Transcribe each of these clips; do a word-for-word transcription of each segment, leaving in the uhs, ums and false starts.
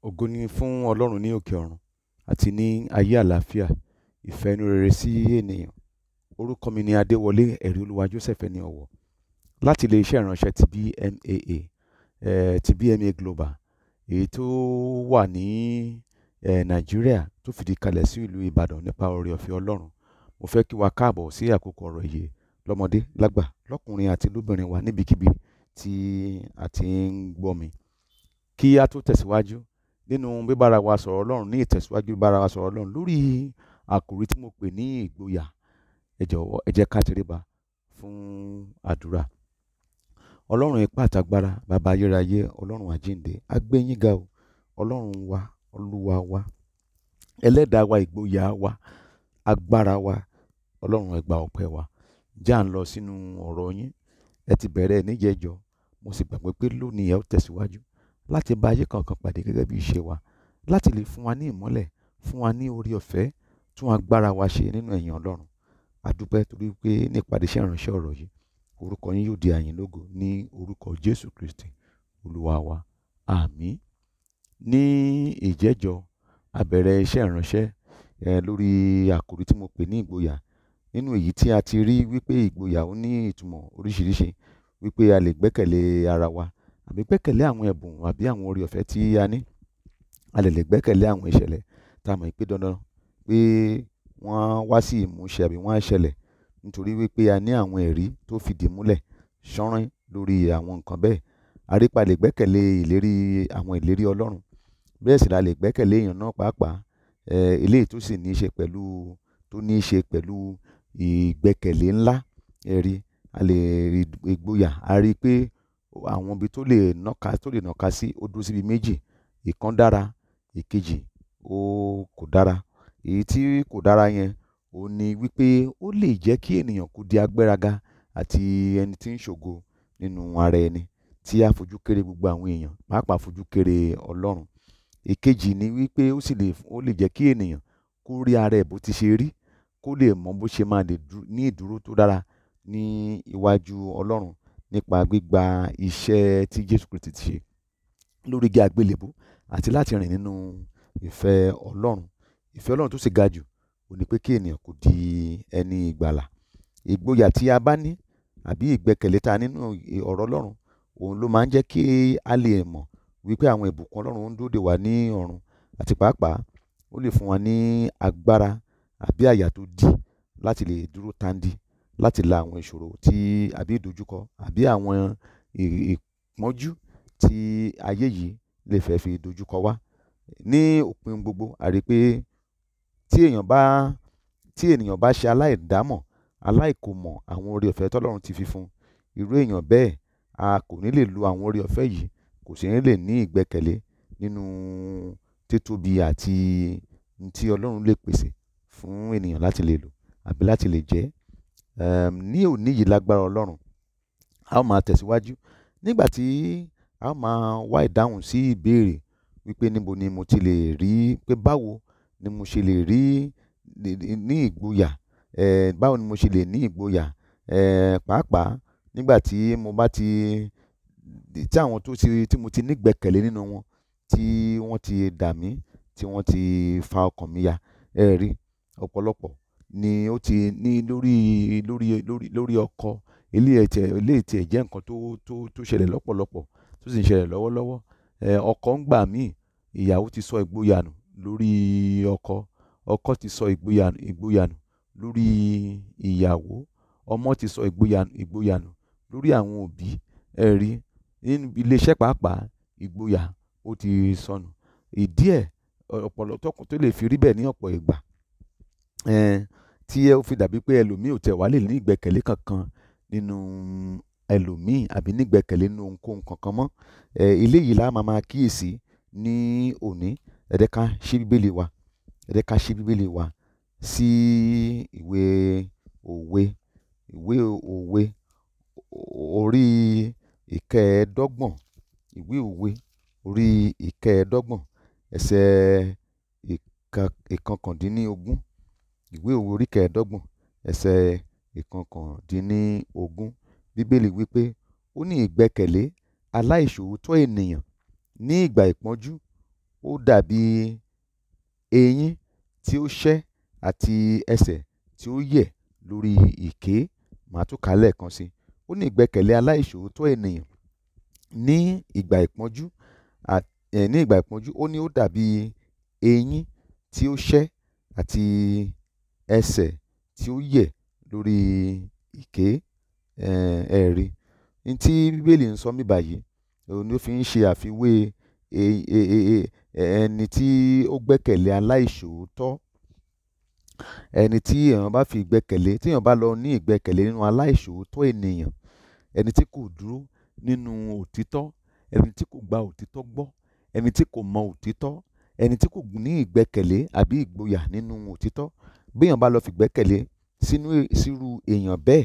Ògo ni fún Ọlọ́run ní òkè ọ̀run àti ní ayé àlàáfíà, ìfẹ́ inú rere sí ènìyàn. Orúkọ mi ni Adéwọlé ẹ̀rí olúwa Joseph ẹni ọ̀wọ̀ láti ilé iṣẹ́ ìránṣẹ́ ti B M A A eh, ti B M A Global èyí tó wà ní eh, Nàìjíríà tó fìdí kalẹ̀ sí ìlú Ìbàdàn nípa oore ọ̀fẹ́ Ọlọ́run. Mo fẹ́ kí wa káàbọ̀ sí àkókò ọ̀rọ̀ ìyè lọ́mọdé lágbà lọ́kùnrin àti lóbìnrin wa níbikíbi tí a ti ń gbọ́ mi. Kí a tó tẹ̀síwájú nínú bíbára wa sọ̀rọ̀ Ọlọ́run ní ìtẹ̀síwájú bíbára wa sọ̀rọ̀ Ọlọ́run lórí àkòrí tí mo pè ní ìgboyà, ẹ jọ̀wọ́ ẹ jẹ́ ká tẹríba fún àdúrà. Ọlọ́run ipá àtàgbára, bàbá ayérayé, Ọlọ́run àjíǹde, a gbé yín ga o, Ọlọ́run wa, Olúwa wa, ẹlẹ́dàá wa, ìgboyà wa, agbára wa, Ọlọ́run ẹ gbà ọpẹ́ wa. Já ń lọ sínú ọ̀rọ̀ yín, ẹ ti bẹ̀rẹ̀ níjẹ̀jọ́, mo sì gbàgbé pé lónìí ẹ ó tẹ̀síwájú láti bá ayé kankan pàdé gẹ́gẹ́ bí ìṣe wa, láti lè fún wa ní ìmọ́lẹ̀, fún wa ní oore ọ̀fẹ́, tún agbára wa ṣe nínú ẹ̀yìn Ọlọ́run. A dúpẹ́ torí pé nípàdé iṣẹ́ ìránṣẹ́ ọ̀rọ̀ yìí, orúkọ yín yóò di àyìn lógo ní orúkọ Jésù Kristi Olúwa wa. Àmín. Ní ìjẹ́jọ́, a bẹ̀rẹ̀ iṣẹ́ ìránṣẹ́ eh, lórí àkòrí tí mo pè ní ìgboyà. Nínú èyí tí a ti rí wípé ìgboyà ó ní ìtumọ̀ oríṣiríṣi, wípé a lè gbẹ́kẹ̀lé ara wa, àbí gbẹ́kẹ̀lé àwọn ẹ̀bùn àbí àwọn oore ọ̀fẹ́ tí a ní. A lè lè gbẹ́kẹ̀lé àwọn ìṣẹ̀lẹ̀ tá a mọ̀ pé dandan pé wọ́n wá sí ìmúṣẹ àbí wọ́n á ṣẹlẹ̀, nítorí wípé a ní àwọn ẹ̀rí tó fìdí múlẹ̀ ṣánrán lórí àwọn nǹkan bẹ́ẹ̀. A rí pa lè gbẹ́kẹ̀lé ìlérí àwọn ìlérí Ọlọ́run. Bẹ́ẹ̀ sì la lè gbẹ́kẹ̀lé èèyàn náà pàápàá, eh, eléyìí tó sì ní í ṣe pẹ̀lú tó ní í ṣe pẹ̀lú ìgbẹ́kẹ̀lé ńlá. Ẹ̀rí, a lè rí ìgboyà, a rí pé àwọn ibi tó lè nàka tó lè nàka sí ó dúró síbi méjì. Ìkan dára, ìkejì ó kò dára. Èyí tí kò dára yẹn ó ní wípé ó lè jẹ́ kí ènìyàn kó di agbéraga àti ẹni tí ń ṣògo nínú ara ẹni, tí a fojú kéré gbogbo àwọn èèyàn, pàápàá fojú kéré Ọlọ́run. Ìkejì ni wípé ó sì lè ó lè jẹ́ kí ènìyàn kó rí ara ẹ̀ bó ti ṣe rí, kó lè mọ bó ṣe máa lè ní ìdúró tó dára ní iwájú Ọlọ́run nípa gbígba iṣẹ́ tí Jésù Kristi ti ṣe lórí igi àgbélébùú àti láti rìn nínú ìfẹ́ Ọlọ́run. Ìfẹ́ Ọlọ́run tó sì ga jù ó ní pé kí ènìyàn kó di ẹni ìgbàlà. Ìgboyà tí a bá ní àbí ìgbẹ́kẹ̀lé ta nínú ọ̀rọ̀ Ọlọ́run, òun ló máa ń jẹ́ kí a lè mọ̀ wípé àwọn ìbùkún Ọlọ́run ń dúró dè wá ní ọ̀run, àti pàápàá ó lè fún wa ní agbára àbí àyà tó dí láti lè dúró tandi, láti la àwọn ìṣòro tí àbí ìdojúkọ àbí àwọn ìpọ́njú tí ayé yìí lè fẹ́ fi dojúkọ wá. Ní òpin gbogbo, a rí pé tí èèyàn bá tí ènìyàn bá ṣe aláìdámọ̀, aláìkòmọ̀ àwọn oore ọ̀fẹ́ tí Ọlọ́run ti fi fún, irú èèyàn bẹ́ẹ̀ a kò ní lè lo àwọn oore ọ̀fẹ́ yìí, kò sì ní lè ní ìgbẹ́kẹ̀lé nínú títóbi àti tí Ọlọ́run lè pèsè fún ènìyàn láti lè lò àbí láti lè jẹ́. Um, ní òní yìí lágbára Ọlọ́run, a ó máa tẹ̀síwájú nígbà tí a ó máa wá ìdáhùn sí ìbéèrè wípé níbo ni mo ti lè rí, pé báwo ni mo ṣe lè rí ní ìgboyà, eh, báwo ni mo ṣe lè ní ìgboyà, eh, pàápàá nígbà tí mo bá ti tí àwọn tó ti tí mo ti ní ìgbẹ́kẹ̀lé nínú wọn, tí wọ́n ti dà mí, tí wọ́n ti fa ọkàn mi ya. Ẹ rí, ọ̀pọ̀lọpọ̀ ni ó ti ní lórí lórí lórí lórí ọkọ, eléyìí tí eléyìí tí ẹ̀ jẹ́ nǹkan tó tó tó ṣẹlẹ̀ lọ́pọ̀lọpọ̀, tó sì ń ṣẹlẹ̀ lọ́wọ́lọ́wọ́. Eh, ọkọ ń gbà míì, ìyàwó ti sọ ìgboyà nù lórí ọkọ, ọkọ ti sọ ìgboyà ìgboyà nù lórí ìyàwó, ọmọ ti sọ ìgboyà ìgboyà nù lórí àwọn òbí. Ẹ rí, nínú ilé-iṣẹ́ pàápàá ìgboyà ó ti sọnù. Ìdí ẹ̀ ọ̀pọ̀lọpọ̀ tó lè fi rí bẹ́ẹ̀ ní ọ̀pọ̀ ìgbà, eh, tí ẹ ó fi dàbí pé ẹlòmíì ò tẹ̀ wá lè ní ìgbẹ́kẹ̀lé kankan nínú ẹlòmíì àbí ní ìgbẹ́kẹ̀lé nínú ohunkóhun kankan mọ́. Eh, eléyìí la máa máa kíyèsí ní òní. Ẹ jẹ́ ká ṣí bíbélì wa, ẹ jẹ́ ká ṣí bíbélì wa sí ìwé òwe, ìwé òwe orí ìkẹẹ̀ẹ́dọ́gbọ̀n, ìwé òwe orí ìkẹẹ̀ẹ́dọ́gbọ̀n ẹsẹ̀ ìkọkàndínlógún, ìwé òwe orí ìkẹẹ̀ẹ́dọ́gbọ̀n ẹsẹ̀ ìkọkàndínlógún. Bíbélì wípé ó ní ìgbẹ́kẹ̀lé aláìṣòótọ́ ènìyàn ní ìgbà ìpọ́njú ó dàbí eyín tí ó ṣẹ́ àti ẹsẹ̀ tí ó yẹ̀ lórí ìké. Màá tún kà á lẹ́ẹ̀kan sí i. Ó ní ìgbẹ́kẹ̀lé aláìṣòótọ́ ènìyàn ní ìgbà ìpọ́njú ní ìgbà ìpọ́njú ó ní ó dàbí eyín tí ó ṣẹ́ àti ẹsẹ̀ tí ó yẹ̀ lórí ìké. Ẹ̀rí ní tí Bíbélì ń sọ mí báyìí, òun ni ó fi ń ṣe àfiwé ẹni tí ó gbẹ́kẹ̀lé aláìṣòótọ́. Ẹni tí èèyàn bá fi ìgbẹ́kẹ̀lé, tí èèyàn bá lọ ní ìgbẹ́kẹ̀lé nínú aláìṣòótọ́ ènìyàn, ẹni tí kò dúró nínú òtítọ́, ẹni tí kò gba òtítọ́ gbọ́, ẹni tí kò mọ òtítọ́, ẹni tí kò ní ìgbẹ́kẹ̀lé àbí ìgboyà nínú òtítọ́. Bí èèyàn bá lọ fi ìgbẹ́kẹ̀lé sínú sírú èèyàn bẹ́ẹ̀,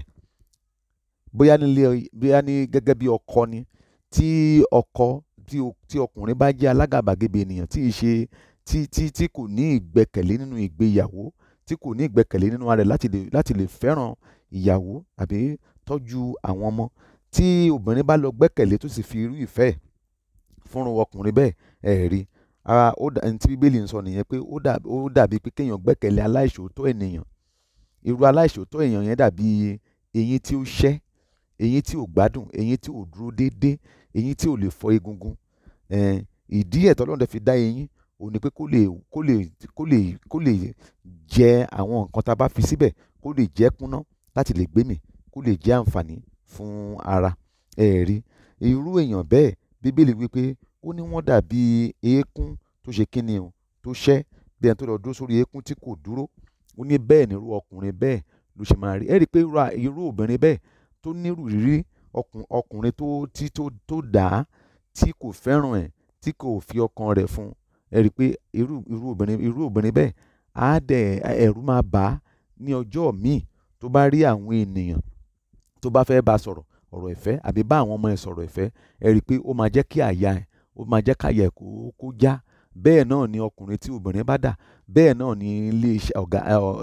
bóyá nílé bóyá ní gẹ́gẹ́ bí ọkọ ni, tí ọkọ tí tí ọkùnrin bá jẹ́ alágàbàgebè ènìyàn tí ì ṣe tí tí tí kò ní ìgbẹ́kẹ̀lé nínú ìgbéyàwó, tí kò ní ìgbẹ́kẹ̀lé nínú ara rẹ̀ láti lè láti lè fẹ́ràn ìyàwó àbí tọ́jú àwọn ọmọ, tí obìnrin bá lọ gbẹ́kẹ̀lé tó sì fi irú ìfẹ́ fúnrú ọkùnrin bẹ́ẹ̀, ẹ rí ara ó dà ní tí Bíbélì ń sọ nìyẹn pé ó dà ó dàbí pé kéèyàn gbẹ́kẹ̀lé aláìṣòótọ́ ènìyàn. Irú aláìṣòótọ́ èèyàn yẹn dàbí eyín tí ó ṣẹ́, eyín tí ò gbádùn, eyín tí ò dúró déédé, eyín tí ò lè fọ́ egungun. Eh, ìdí ẹ̀ tọ́lọ́run dẹ̀ fi dá eyín òun ni pé kó lè kó lè kó lè kó lè jẹ àwọn nǹkan tá a bá fi síbẹ̀, kó lè jẹ́ kúnná láti lè gbémì, kó lè jẹ́ àǹfààní fún ara. Ẹ rí irú èèyàn bẹ́ẹ̀, Bíbélì wípé ó ní wọ́n dàbí eékún tó ṣe kíni o tó ṣẹ́, bí ẹni tó lọ dúró sórí eékún tí kò dúró. Ó ní bẹ́ẹ̀ ni irú ọkùnrin bẹ́ẹ̀ ló ṣe máa rí. Ẹ rí i pé irú obìnrin bẹ́ẹ̀ tó nírú rírí ọkùnrin tó tí tó tó dà á, tí kò fẹ́ràn ẹ̀, tí kò fi ọkàn rẹ̀ fún, ẹ rí i pé irú irú obìnrin irú obìnrin bẹ́ẹ̀ á dẹ̀ ẹ̀rù máa bà á ní ọjọ́ míì tó bá rí àwọn ènìyàn tó bá fẹ́ bá sọ̀rọ̀ ọ̀rọ̀ ìfẹ́ àbí bá àwọn ọmọ ẹ̀ sọ̀rọ̀ ìfẹ́. Ẹ rí i pé ó máa jẹ́ kí àyà ẹ̀ ó máa jẹ́ káyà ẹ̀ kó kó já. Bẹ́ẹ̀ náà ni ọkùnrin tí obìnrin bá dà, bẹ́ẹ̀ náà ni ilé iṣẹ́ ọ̀gá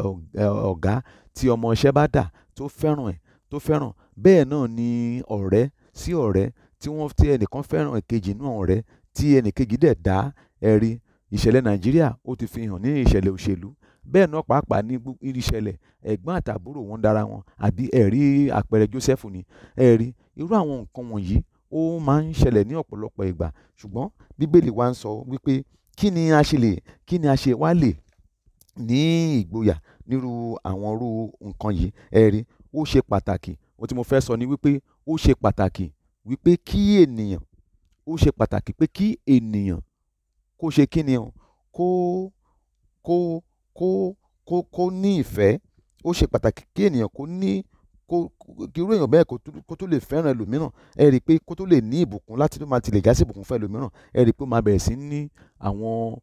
ọ̀gá tí ọmọ iṣẹ́ bá dà tó fẹ́ràn ẹ̀ tó fẹ́ràn. Bẹ́ẹ̀ náà ni ọ̀rẹ́ sí ọ̀rẹ́ tí wọ́n tí ẹnìkan fẹ́ràn èkejì nínú ọ̀rẹ́ tí ẹnìkejì dẹ̀ dá. Ẹ rí ìṣẹ̀lẹ̀ Nàìjíríà ó ti fi hàn ní ìṣẹ̀lẹ̀ òṣèlú. Bẹ́ẹ̀ náà pàápàá ní ìṣẹ̀lẹ̀ ẹ̀gbọ́n àtàbúrò wọn dára wọn, àbí ẹ rí àpẹẹrẹ Jósẹ́fù ni. Ẹ rí irú àwọn nǹkan wọ̀nyí ó máa ń ṣẹlẹ̀ ní ọ̀pọ̀lọpọ̀ ìgbà. Ṣùgbọ́n Bíbélì wa ń sọ wípé kí ni a ṣe lè kí ni a ṣe wá lè ní ìgboyà nírú àwọn irú nǹkan yìí. Ẹ rí ó ṣe pàtàkì. Ohun tí mo fẹ́ sọ ni wípé ó ṣe pàtàkì wípé kí ènìyàn ó ṣe pàtàkì pé kí ènìyàn kó ṣe kí ni o kó kó kó kó kó ní ìfẹ́. Ó ṣe pàtàkì kí ènìyàn kó ní kó kí irú èèyàn bẹ́ẹ̀ kó tó lè fẹ́ràn ẹlòmíràn. Ẹ rí i pé kó tó lè ní ìbùkún láti tó máa ti lè já sí ìbùkún fún ẹlòmíràn. Ẹ rí i pé ó máa bẹ̀rẹ̀ sí ní àwọn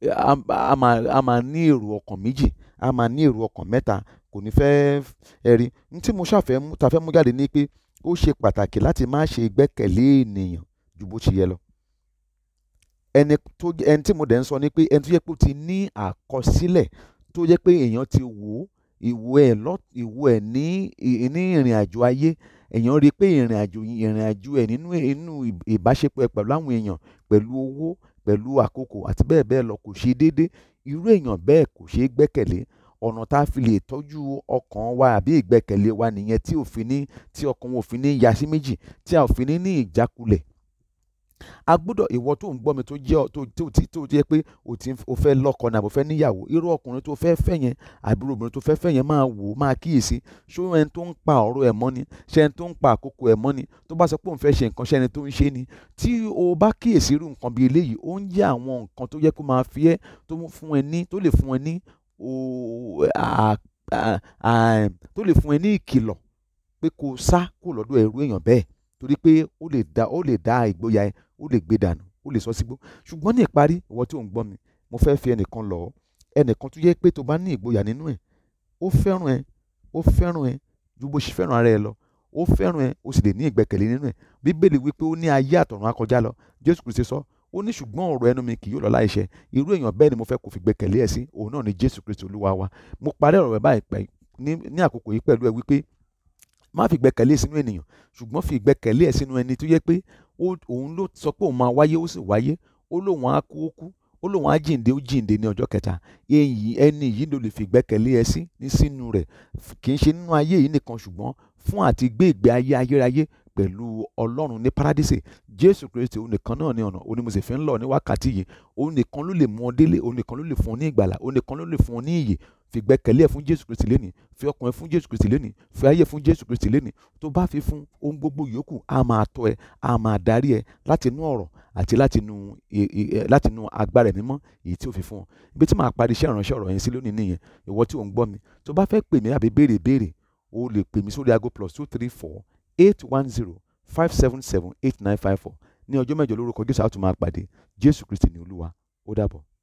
a máa a máa ní èrò ọkàn méjì, a máa ní èrò ọkàn mẹ́ta, kò ní fẹ́. Ẹ rí ní tí mo ṣàfẹ́ mú ta fẹ́ mú jáde ní pé ó ṣe pàtàkì láti má ṣe gbẹ́kẹ̀lé ènìyàn ju bó ṣe yẹ lọ. Ẹni tó ẹni tí mo dẹ̀ ń sọ ni pé ẹni tó yẹ pé ó ti ní àkọsílẹ̀, tó yẹ pé èèyàn ti wò ó ìwò ẹ̀ lọ ìwò ẹ̀ ní ní ìrìn àjò ayé. Èèyàn rí i pé ìrìn àjò ìrìn àjò ẹ̀ nínú inú ìbáṣepọ̀ ẹ̀ pẹ̀lú àwọn èèyàn, pẹ̀lú owó, pẹ̀lú àkókò àti bẹ́ẹ̀ bẹ́ẹ̀ lọ kò ṣe déédé. Irú èèyàn bẹ́ẹ̀ kò ṣe é gbẹ́kẹ̀lé. Ọ̀nà tá a fi lè tọ́jú ọkàn wa àbí ìgbẹ́kẹ̀lé wa nìyẹn, tí òfin ní tí ọkàn wọn ò fi ní ya sí méjì, tí a ò fi ní ní ìjákulẹ̀. A gbọ́dọ̀ ìwọ tó ń gbọ́ mi tó jẹ́ tó tó tó jẹ́ pé o ti o fẹ́ lọ́kọ ní àbò fẹ́ níyàwó, irú ọkùnrin tó fẹ́ fẹ́ yẹn àbí obìnrin tó fẹ́ fẹ́ yẹn máa wò máa kíyèsí. Ṣé ẹni tó ń pa ọ̀rọ̀ ẹ̀ mọ́ ni? Ṣé ẹni tó ń pa àkókò ẹ̀ mọ́ ni? Tó bá sọ pé òun fẹ́ ṣe nǹkan, ṣé ẹni tó ń ṣe ni? Tí o bá kíyèsí irú nǹkan bí eléyìí, ó ń jẹ́ àwọn nǹkan tó yẹ kó máa fi ẹ́ tó fún ẹ ní tó lè fún ẹ ní tó lè fún ẹ ní ìkìlọ̀ pé kó sá kúrò lọ́dọ̀ irú èèyàn bẹ́ẹ̀, torí pé ó lè dá ó lè dá ìgboyà ẹ ó lè gbé dànù, ó lè sọ sígbó. Ṣùgbọ́n ní ìparí, ìwọ tí ò ń gbọ́ mi, mo fẹ́ fi ẹnìkan lọ̀ ọ́. Ẹnìkan tó yẹ pé tó bá ní ìgboyà nínú ẹ̀, ó fẹ́ràn ẹ ó fẹ́ràn ẹ ju bó ṣe fẹ́ràn ara ẹ lọ. Ó fẹ́ràn ẹ ó sì lè ní ìgbẹ́kẹ̀lé nínú ẹ̀. Bíbélì wípé ó ní ayé àtọ̀run á kọjá lọ. Jésù Kristi sọ ó ní ṣùgbọ́n ọ̀rọ̀ ẹnu mi kì yóò lọ láìṣẹ. Irú èèyàn bẹ́ẹ̀ ni mo fẹ́ kó fi gbẹ́kẹ̀lé ẹ sí. Òun náà ni Jésù Kristi Olúwa wa. Mo parí ọ̀rọ̀ rẹ báyìí pẹ̀ ní ní àkókò yìí pẹ̀lú ẹ wípé má fi ìgbẹ́kẹ̀lé sínú ènìyàn, ṣùgbọ́n fi ìgbẹ́kẹ̀lé ẹ sínú ẹni tó yẹ pé òun ló sọ pé òun máa wáyé ó sì wáyé. Ó lóun á kú ó kú, ó lóun á jíǹde ó jíǹde ní ọjọ́ kẹta. èyí ẹni yìí ló lè fi ìgbẹ́kẹ̀lé ẹ sí ní sínú rẹ̀, kì í ṣe nínú ayé yìí nìkan ṣùgbọ́n fún àti gbé ìgbé ayé ayérayé pẹ̀lú ọlọ́run ní paradísè. Jésù Kristi òun nìkan náà ní ọ̀nà, òun ni mo sì fi ń lọ ní wákàtí yìí. Òun nìkan ló lè mú ọ délé, òun nìkan ló lè fún ọ ní ìgbàlà, òun nìkan ló lè fún ọ ní ìyè. Fi ìgbẹ́kẹ̀lé ẹ fún Jésù Kristi lénìí, fi ọkàn ẹ fún Jésù Kristi lénìí, fi ayé fún Jésù Kristi lénìí. Tó bá fi fún, ohun gbogbo yòókù á máa tọ́ ẹ, á máa darí ẹ láti inú ọ̀rọ̀ àti láti inú láti inú agbára ẹ̀mí mímọ́ èyí tí ó fi fún ọ. Ibi tí màá parí iṣẹ́ ìránṣẹ́ ọ̀rọ̀ yẹn sí lónìí nìyẹn. Ìwọ tí ò ń gbọ́ mi, tó bá fẹ́ pè mí àbí béèrè béèrè, o lè pè mí sórí aago plus two three four eight one zero five seven seven eight nine five four. Ní ọjọ́ mẹ́jọ lórúkọ Jésù a tún máa pàdé. Jésù Kristi ni Olúwa. Ó dàbọ̀.